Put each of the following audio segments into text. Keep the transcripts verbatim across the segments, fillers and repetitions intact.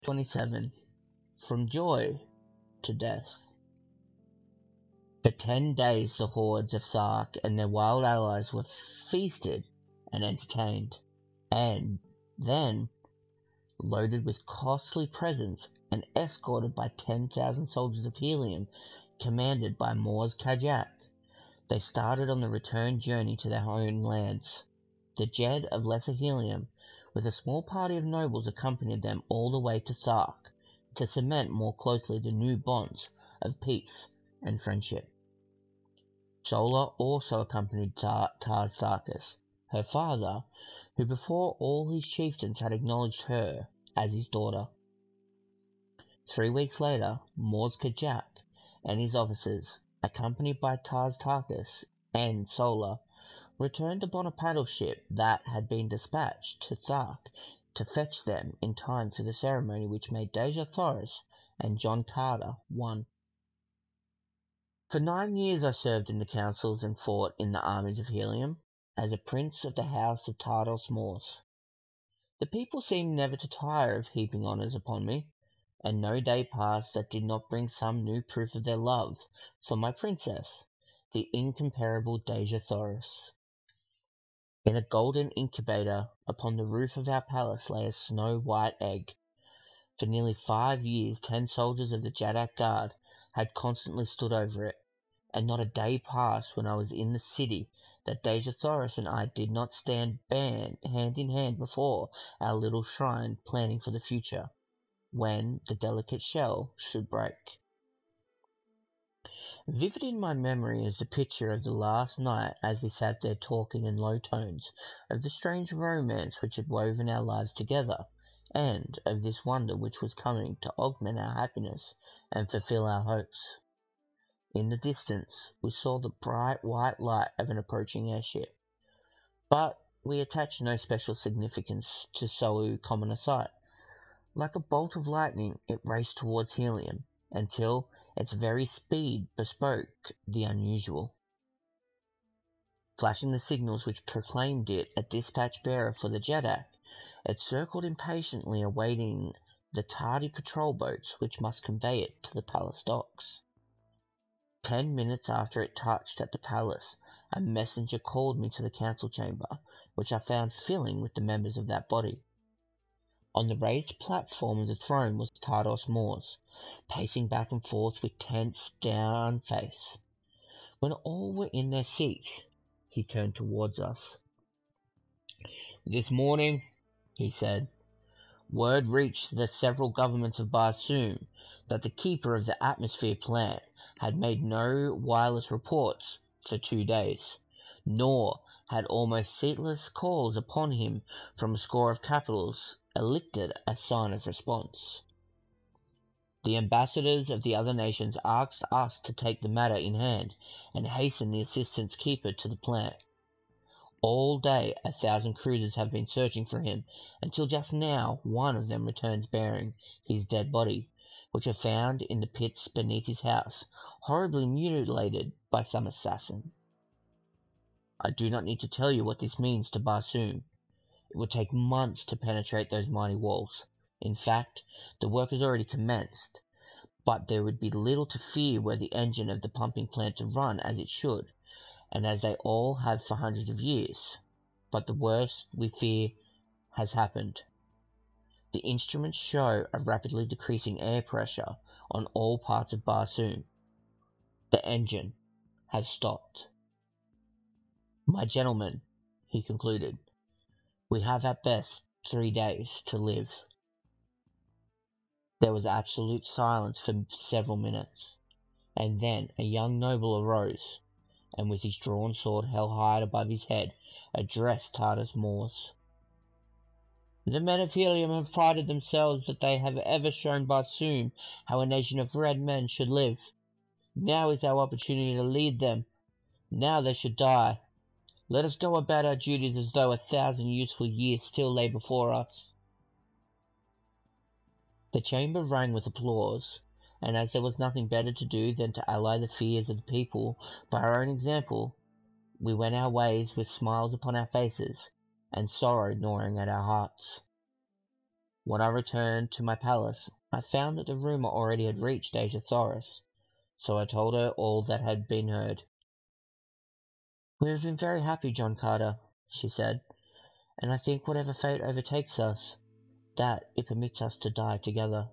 twenty-seven. From Joy to Death. For ten days the hordes of Sark and their wild allies were feasted and entertained, and then, loaded with costly presents and escorted by ten thousand soldiers of Helium, commanded by Mors Kajak, they started on the return journey to their own lands. The Jed of Lesser Helium, with a small party of nobles, accompanied them all the way to Sark, to cement more closely the new bonds of peace and friendship. Sola also accompanied Tar- Tars Tarkas, her father, who before all his chieftains had acknowledged her as his daughter. Three weeks later, Mors Kajak and his officers, accompanied by Tars Tarkas and Sola, returned upon a paddle ship that had been dispatched to Sark to fetch them in time for the ceremony which made Dejah Thoris and John Carter one. For nine years I served in the councils and fought in the armies of Helium, as a prince of the house of Tardos Mors. The people seemed never to tire of heaping honours upon me, and no day passed that did not bring some new proof of their love for my princess, the incomparable Dejah Thoris. In a golden incubator upon the roof of our palace lay a snow-white egg. For nearly five years ten soldiers of the Jadak Guard had constantly stood over it, and not a day passed when I was in the city that Dejah Thoris and I did not stand band, hand in hand before our little shrine, planning for the future, when the delicate shell should break. Vivid in my memory is the picture of the last night as we sat there talking in low tones of the strange romance which had woven our lives together, and of this wonder which was coming to augment our happiness and fulfill our hopes. In the distance we saw the bright white light of an approaching airship, but we attached no special significance to so common a sight. Like a bolt of lightning it raced towards Helium, until its very speed bespoke the unusual. Flashing the signals which proclaimed it a dispatch-bearer for the Jadak, it circled impatiently awaiting the tardy patrol boats which must convey it to the palace docks. Ten minutes after it touched at the palace, a messenger called me to the council chamber, which I found filling with the members of that body. On the raised platform of the throne was Tardos Mors, pacing back and forth with tense, down face. When all were in their seats, he turned towards us. "This morning," he said, "word reached the several governments of Barsoom that the keeper of the atmosphere plant had made no wireless reports for two days, nor had almost ceaseless calls upon him from a score of capitals elicited a sign of response. The ambassadors of the other nations asked us to take the matter in hand and hasten the assistant keeper to the plant. All day a thousand cruisers have been searching for him, until just now one of them returns bearing his dead body, which I found in the pits beneath his house, horribly mutilated by some assassin. I do not need to tell you what this means to Barsoom. It would take months to penetrate those mighty walls. In fact, the work has already commenced, but there would be little to fear were the engine of the pumping plant to run as it should, and as they all have for hundreds of years. But the worst, we fear, has happened. The instruments show a rapidly decreasing air pressure on all parts of Barsoom. The engine has stopped. My gentlemen," he concluded, "we have at best three days to live." There was absolute silence for several minutes, and then a young noble arose, and with his drawn sword held high above his head, addressed Tardos Mors. "The men of Helium have prided themselves that they have ever shown Barsoom how a nation of red men should live. Now is our opportunity to lead them. Now they should die. Let us go about our duties as though a thousand useful years still lay before us." The chamber rang with applause, and as there was nothing better to do than to allay the fears of the people by our own example, we went our ways with smiles upon our faces and sorrow gnawing at our hearts. When I returned to my palace, I found that the rumor already had reached Dejah Thoris, so I told her all that had been heard. "We have been very happy, John Carter," she said, "and I think whatever fate overtakes us, that it permits us to die together."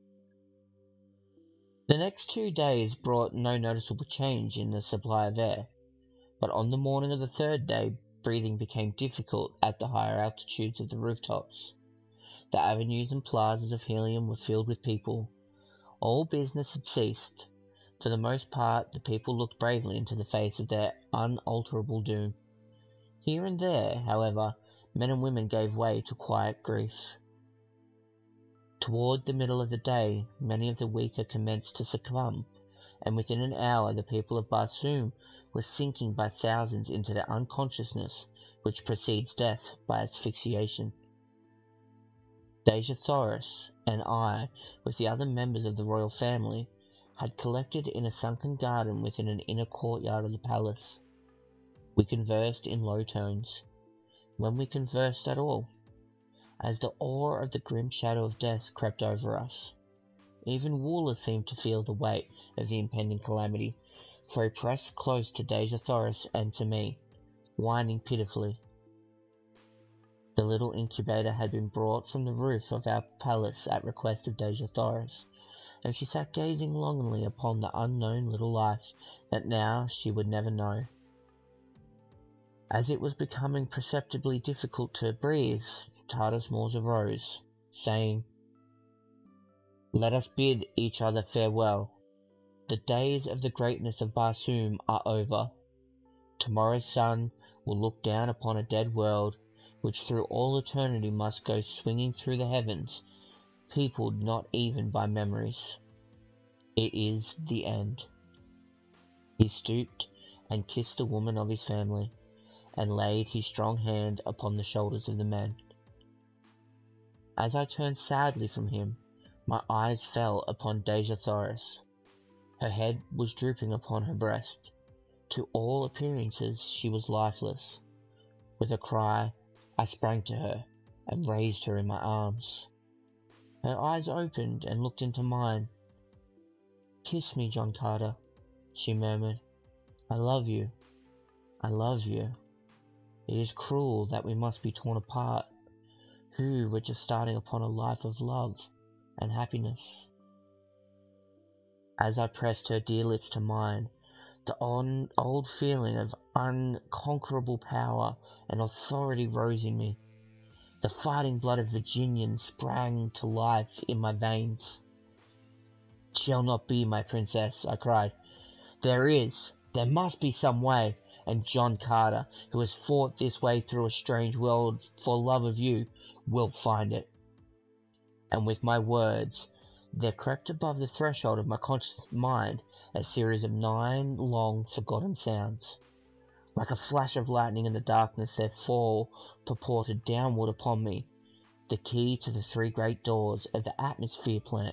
The next two days brought no noticeable change in the supply of air, but on the morning of the third day breathing became difficult at the higher altitudes of the rooftops. The avenues and plazas of Helium were filled with people. All business had ceased. For the most part, the people looked bravely into the face of their unalterable doom. Here and there, however, men and women gave way to quiet grief. Toward the middle of the day, many of the weaker commenced to succumb, and within an hour the people of Barsoom were sinking by thousands into the unconsciousness which precedes death by asphyxiation. Dejah Thoris and I, with the other members of the royal family, had collected in a sunken garden within an inner courtyard of the palace. We conversed in low tones, when we conversed at all, as the awe of the grim shadow of death crept over us. Even Wooler seemed to feel the weight of the impending calamity, for he pressed close to Dejah Thoris and to me, whining pitifully. The little incubator had been brought from the roof of our palace at request of Dejah Thoris, and she sat gazing longingly upon the unknown little life that now she would never know. As it was becoming perceptibly difficult to breathe, Tardos Mors arose, saying, "Let us bid each other farewell. The days of the greatness of Barsoom are over. Tomorrow's sun will look down upon a dead world, which through all eternity must go swinging through the heavens, peopled not even by memories. It is the end." He stooped and kissed the woman of his family, and laid his strong hand upon the shoulders of the men. As I turned sadly from him, my eyes fell upon Dejah Thoris. Her head was drooping upon her breast. To all appearances she was lifeless. With a cry, I sprang to her, and raised her in my arms. Her eyes opened and looked into mine. "Kiss me, John Carter," she murmured. "I love you. I love you. It is cruel that we must be torn apart, who were just starting upon a life of love and happiness." As I pressed her dear lips to mine, the on, old feeling of unconquerable power and authority rose in me. The fighting blood of Virginian sprang to life in my veins. "It shall not be, my princess," I cried. "There is, there must be some way, and John Carter, who has fought this way through a strange world for love of you, will find it." And with my words, there crept above the threshold of my conscious mind a series of nine long forgotten sounds. Like a flash of lightning in the darkness their fall purported downward upon me, the key to the three great doors of the atmosphere plant.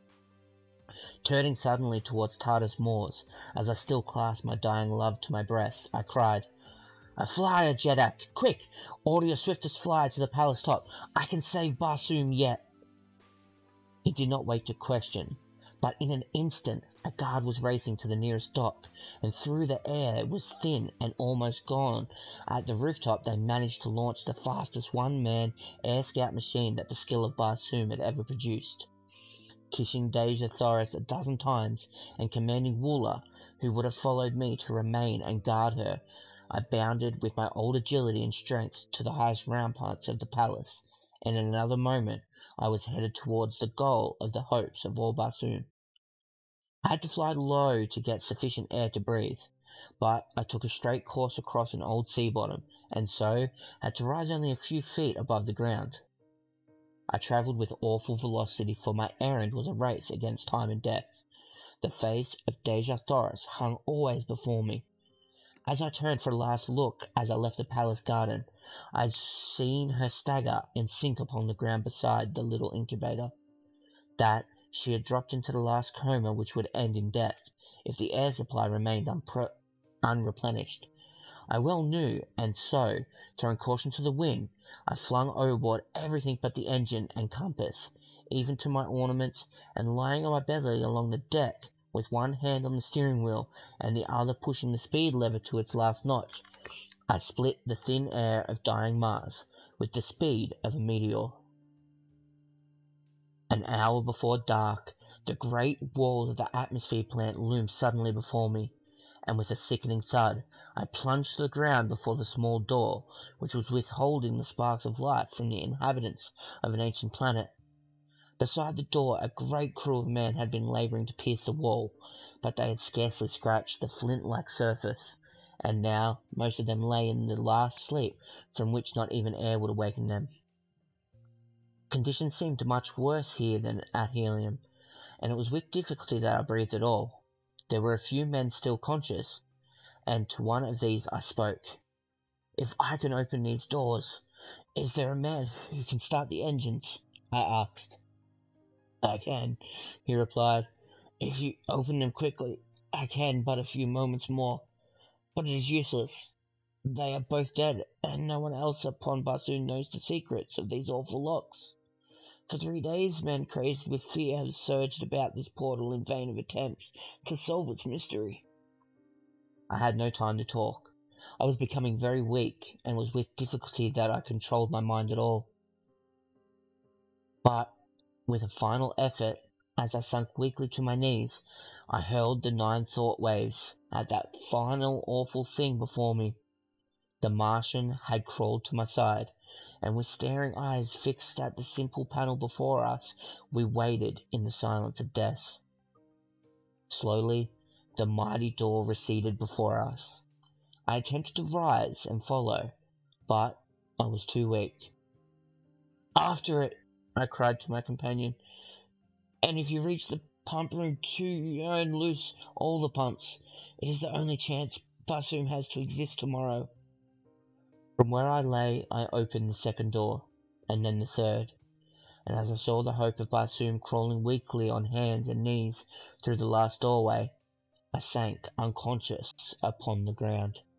Turning suddenly towards Tardos Mors, as I still clasped my dying love to my breast, I cried, "A flyer, Jeddak! Quick! Order your swiftest flyer to the palace top! I can save Barsoom yet!" He did not wait to question, but in an instant a guard was racing to the nearest dock, and through the air it was thin and almost gone. At the rooftop they managed to launch the fastest one-man air scout machine that the skill of Barsoom had ever produced. Kissing Dejah Thoris a dozen times, and commanding Wooler, who would have followed me, to remain and guard her, I bounded with my old agility and strength to the highest ramparts of the palace, and in another moment I was headed towards the goal of the hopes of all Barsoom. I had to fly low to get sufficient air to breathe, but I took a straight course across an old sea bottom, and so had to rise only a few feet above the ground. I travelled with awful velocity, for my errand was a race against time and death. The face of Dejah Thoris hung always before me. As I turned for a last look as I left the palace garden, I had seen her stagger and sink upon the ground beside the little incubator. That she had dropped into the last coma which would end in death, if the air supply remained unreplenished, I well knew, and so, throwing caution to the wind, I flung overboard everything but the engine and compass, even to my ornaments, and lying on my belly along the deck, with one hand on the steering wheel and the other pushing the speed lever to its last notch, I split the thin air of dying Mars with the speed of a meteor. An hour before dark, the great walls of the atmosphere plant loomed suddenly before me, and with a sickening thud, I plunged to the ground before the small door, which was withholding the sparks of life from the inhabitants of an ancient planet. Beside the door a great crew of men had been labouring to pierce the wall, but they had scarcely scratched the flint-like surface, and now most of them lay in the last sleep from which not even air would awaken them. Conditions seemed much worse here than at Helium, and it was with difficulty that I breathed at all. There were a few men still conscious, and to one of these I spoke. "If I can open these doors, is there a man who can start the engines?" I asked. "I can," he replied. "If you open them quickly, I can but a few moments more. But it is useless. They are both dead, and no one else upon Barsoom knows the secrets of these awful locks. For three days men crazed with fear have surged about this portal in vain of attempts to solve its mystery." I had no time to talk. I was becoming very weak, and it was with difficulty that I controlled my mind at all. But, with a final effort, as I sunk weakly to my knees, I hurled the nine thought waves at that final awful thing before me. The Martian had crawled to my side, and with staring eyes fixed at the simple panel before us, we waited in the silence of death. Slowly, the mighty door receded before us. I attempted to rise and follow, but I was too weak. "After it!" I cried to my companion. "And if you reach the pump room too, turn loose all the pumps. It is the only chance Barsoom has to exist tomorrow." From where I lay I opened the second door, and then the third, and as I saw the hope of Barsoom crawling weakly on hands and knees through the last doorway, I sank unconscious upon the ground.